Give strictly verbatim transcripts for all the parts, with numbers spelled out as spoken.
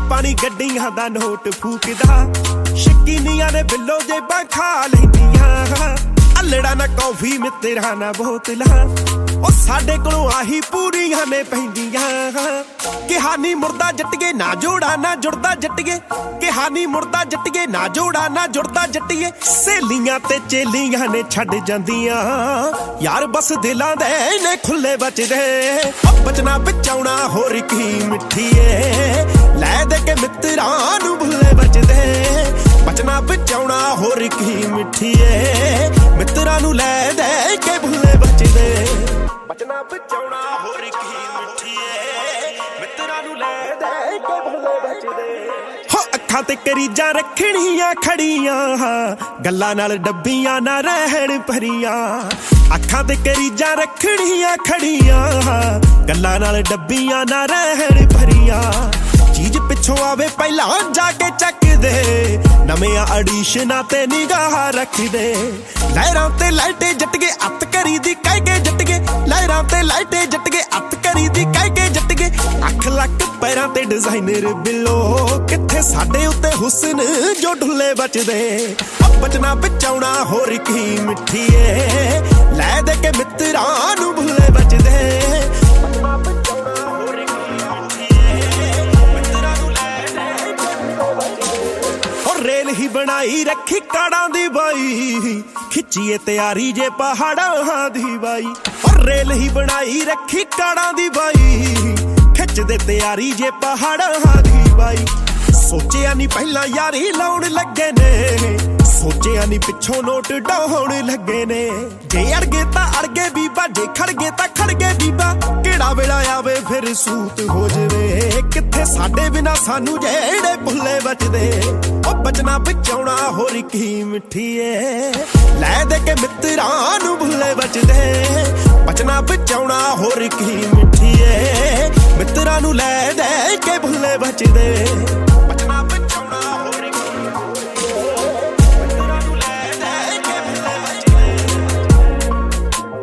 ਆਪਾਂ ਨੀ ਗੱਡੀਆਂ ਦਾ ਨੋਟ ਫੂਕਦਾ, ਸ਼ਕੀਨੀਆਂ ਨੇ ਬਿੱਲੋ ਜੇਬਾਂ ਖਾ ਲੈਂਦੀਆਂ, ਅਲੜਾ ਨਾ ਕੌਫੀ ਮਿੱਤਰਾਂ ਨਾ ਬੋਤਲਾਂ, ਉਹ ਸਾਡੇ ਕੋਲੋਂ ਆਹੀ ਪੂਰੀਆਂ ਨੇ ਪੈਂਦੀਆਂ। ਕਿਹਾ ਨੀ ਮੁਰਦਾ ਜੱਟੀਏ ਨਾ ਜੋੜਾ ਨਾ ਜੁੜਦਾ ਜੱਟੀਏ, ਕਿਹਾ ਨੀ ਮੁਰਦਾ ਜੱਟੀਏ ਨਾ ਜੋੜਾ ਨਾ ਜੁੜਦਾ ਜੱਟੀਏ, ਸਹੇਲੀਆਂ ਤੇ ਚੇਲੀਆਂ ਨੇ ਛੱਡ ਜਾਂਦੀਆਂ, ਯਾਰ ਬਸ ਦਿਲਾਂ ਦੇ ਨੇ ਖੁੱਲੇ ਬਚਦੇ, ਬਚਨਾ ਬਚਾਉਣਾ ਹੋਰ ਕੀ ਮਿੱਠੀਏ, ਲੈ ਦੇ ਕੇ ਮਿੱਤਰਾਂ ਨੂੰ ਭੁੱਲੇ ਬਚਦੇ, ਬਚਨਾ ਬਚਾਉਣਾ ਹੋਰ ਕੀ ਮਿੱਠੀਏ, ਮਿੱਤਰਾਂ ਨੂੰ ਲੈ ਦੇ ਕੇ ਭੁੱਲੇ ਬਚਦੇ, ਬਚਨਾ ਬਚਾਉਣਾ ਹੋਰ ਕੀ ਮਿੱਠੀਏ, ਮਿੱਤਰਾਂ ਨੂੰ ਲੈ ਦੇ ਕੇ ਭੁੱਲੇ ਬਚਦੇ। ਹੋ ਅੱਖਾਂ ਤੇ ਕਰੀਜਾਂ ਰੱਖਣੀਆਂ ਖੜੀਆਂ, ਗੱਲਾਂ ਨਾਲ ਡੱਬੀਆਂ ਨਾ ਰਹਿਣ ਭਰੀਆਂ, ਅੱਖਾਂ ਤੇ ਕਰੀਜਾਂ ਰੱਖਣੀਆਂ ਖੜੀਆਂ, ਗੱਲਾਂ ਨਾਲ ਡੱਬੀਆਂ ਨਾ ਰਹਿਣ ਭਰੀਆਂ, ਚੀਜ਼ ਪਿੱਛੋਂ ਆਵੇ ਪਹਿਲਾਂ ਜਾ ਕੇ ਚੱਕਦੇ, ਨਵੇਂ ਐਡੀਸ਼ਨਾਂ ਤੇ ਨਿਗਾਹ ਰੱਖਦੇ, ਲਹਿਰਾਂ ਤੇ ਲਾਈਟੇ ਜੱਟਗੇ ਅੱਤ ਕਰੀ ਦੀ ਕਹਿ ਕੇ ਜੱਟਗੇ, ਲਹਿਰਾਂ ਤੇ ਲਾਈਟੇ ਜੱਟਗੇ ਅੱਤ ਕਰੀ ਦੀ ਕਹਿ ਕੇ ਜੱਟਗੇ, ਅੱਖ ਲੱਕ ਪੈਰਾਂ ਤੇ ਡਿਜ਼ਾਈਨਰ ਬਿੱਲੋ, ਕਿੱਥੇ ਸਾਡੇ ਉੱਤੇ ਹੁਸਨ ਜੋ ਢੁੱਲੇ ਬਚਦੇ, ਬਚਨਾ ਬਚਾਉਣਾ ਹੋਰ ਕੀ ਮਿੱਠੀਏ, ਲੈ ਦੇ ਕੇ ਮਿੱਤਰਾਂ ਨੂੰ ਭੁੱਲੇ ਬਚਦੇ, ਬਚਨਾ ਬਚਾਉਣਾ ਹੋਰ ਕੀ ਮਿੱਠੀਏ, ਮਿੱਤਰਾਂ ਨੂੰ ਲੈ ਦੇ ਕੇ ਭੁੱਲੇ ਬਚਦੇ। ਉਹ ਰੇਲ ਹੀ ਬਣਾਈ ਰੱਖੀ ਕਾੜਾਂ ਦੀ ਬਾਈ, ਖਿੱਚੀਏ ਤਿਆਰੀ ਜੇ ਪਹਾੜਾਂ ਦੀ ਬਾਈ, ਉਹ ਰੇਲ ਹੀ ਬਣਾਈ ਰੱਖੀ ਕਾੜਾਂ ਦੀ ਬਾਈ, ਖਿੱਚਦੇ ਤਿਆਰੀ ਜੇ ਪਹਾੜਾਂ ਦੀ ਬਾਈ, ਸੋਚਿਆ ਨੀ ਪਹਿਲਾਂ ਯਾਰੀ ਲਾਉਣ ਲੱਗੇ ਨੇ, ਸੋਚਿਆ ਨੀ ਪਿੱਛੋਂ ਨੋਟ ਡਾਉਣ ਲੱਗੇ ਨੇ, ਜੇ ਅੜਗੇ ਤਾਂ ਅੜਗੇ ਬੀਬਾ, ਜੇ ਖੜਗੇ ਤਾਂ ਖੜਗੇ ਬੀਬਾ, ਕਿਹੜਾ ਵੇਲਾ ਆਵੇ ਫਿਰ ਸੂਤ ਹੋ ਜਵੇ, ਕਿੱਥੇ ਸਾਡੇ ਬਿਨਾ ਸਾਨੂੰ ਜਿਹੜੇ ਭੁੱਲੇ ਬਚਦੇ, ਉਹ ਬਚਨਾ ਬਚਾਉਣਾ ਹੋਰ ਕੀ ਮਿੱਠੀਏ, ਲੈ ਦੇ ਕੇ ਮਿੱਤਰਾਂ ਨੂੰ ਭੁੱਲੇ ਬਚਦੇ, ਬਚਨਾ ਬਚਾਉਣਾ ਹੋਰ ਕੀ ਮਿੱਠੀਏ, ਮਿੱਤਰਾਂ ਨੂੰ ਲੈ ਦੇ ਕੇ ਭੁੱਲੇ ਬਚਦੇ, ਬਚਨਾ ਬਚਾਉਣਾ ਹੋਰ ਕੀ ਮਿੱਤਰਾਂ ਨੂੰ ਲੈ ਦੇ ਕੇ ਭੁੱਲੇ ਬਚਦੇ।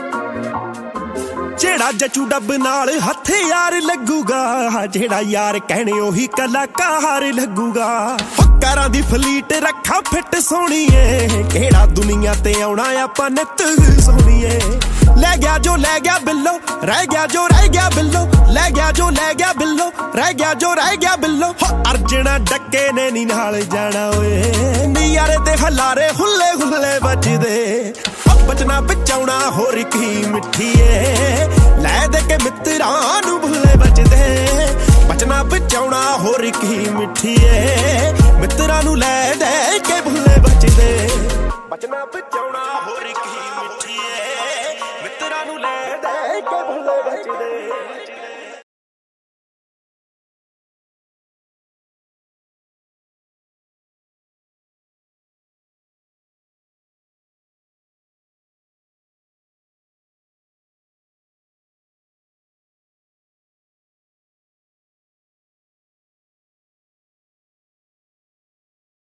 ਜਿਹੜਾ ਜਚੂ ਡੱਬ ਨਾਲ ਹਥਿਆਰ ਲੱਗੂਗਾ, ਜਿਹੜਾ ਯਾਰ ਕਹਿਣੇ ਉਹੀ ਕਲਾਕਾਰ ਲੱਗੂਗਾ, ਹੱਕਾਰਾਂ ਦੀ ਫਲੀਟ ਰੱਖਾ ਫਿੱਟ ਸੋਹਣੀਏ, ਕਿਹੜਾ ਦੁਨੀਆ ਤੇ ਆਉਣਾ ਆਪਾਂ ਨਿੱਤ ਸੋਹਣੀਏ, ਲੈ ਗਿਆ ਜੋ ਲੈ ਗਿਆ ਬਿੱਲੋ, ਰਹਿ ਗਿਆ ਜੋ ਰਹਿ ਗਿਆ ਬਿੱਲੋ, ਲੈ ਗਿਆ ਜੋ ਲੈ ਗਿਆ ਬਿੱਲੋ, ਰਹਿ ਗਿਆ ਜੋ ਰਹਿ ਗਿਆ ਬਿੱਲੋ, ਅਰਜਣਾ ਡੱਕੇ ਨੇ ਨੀ ਨਾਲ ਜਾਣਾ ਓਏ, ਨਿਆਰੇ ਤੇ ਹਲਾਰੇ ਹੁੱਲੇ ਹੁੱਲੇ ਬਚਦੇ, ਬਚਨਾ ਬਚਾਉਣਾ ਹੋਰ ਕੀ ਮਿੱਠੀਏ, ਲੈ ਦੇ ਕੇ ਮਿੱਤਰਾਂ ਨੂੰ ਭੁੱਲੇ ਬਚਦੇ, ਬਚਨਾ ਬਚਾਉਣਾ ਹੋਰ ਕੀ ਮਿੱਠੀਏ, ਮਿੱਤਰਾਂ ਨੂੰ ਲੈ ਦੇ ਕੇ ਭੁੱਲੇ ਬਚਦੇ, ਬਚਨਾ ਬਚਾਉਣਾ ਹੋਰ